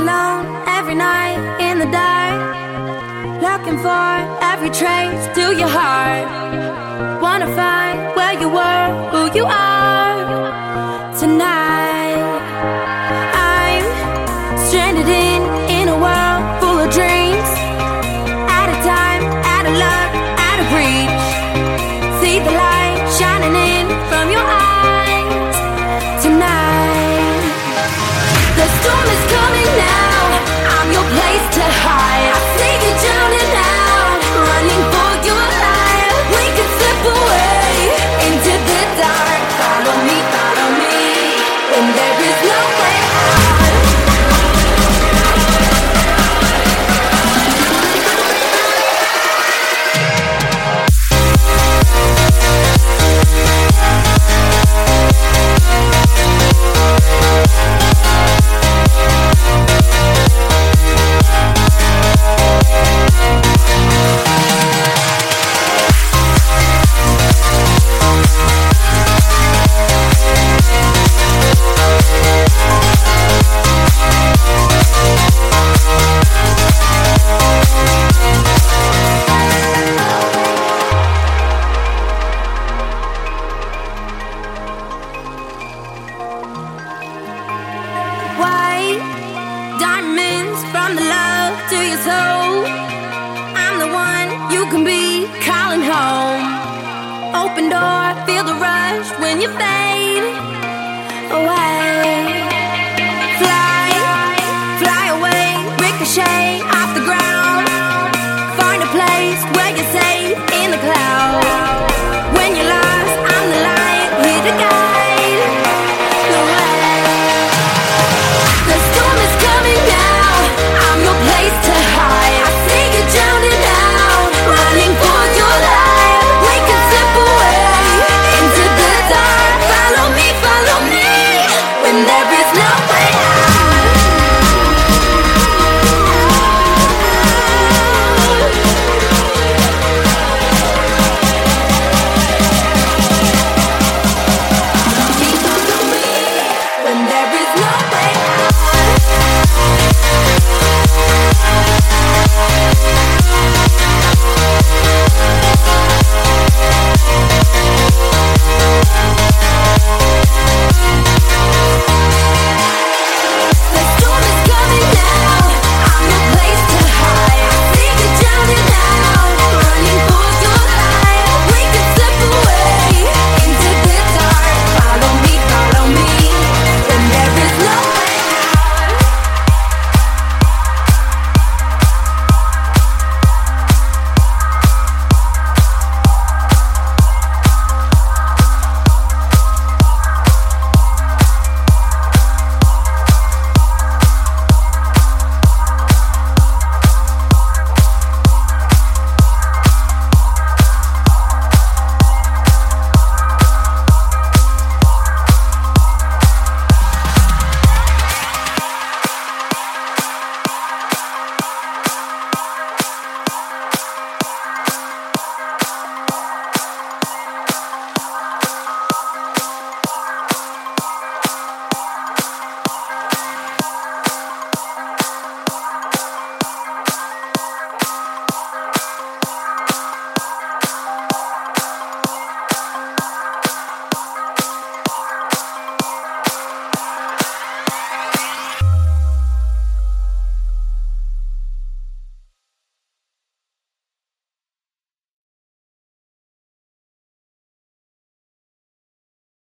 alone every night in the dark, looking for every trace to your heart. Wanna find where you were, who you are tonight. I'm stranded in a world full of dreams, out of time, out of love, out of reach. See the light shining in from your eyes tonight. The storm is coming now, I'm your place to hide. I see you drowning out, running for your life. We could slip away into the dark. Follow me, when there is no way out. Diamonds from the love to your soul. I'm the one you can be calling home. Open door, feel the rush when you fade away.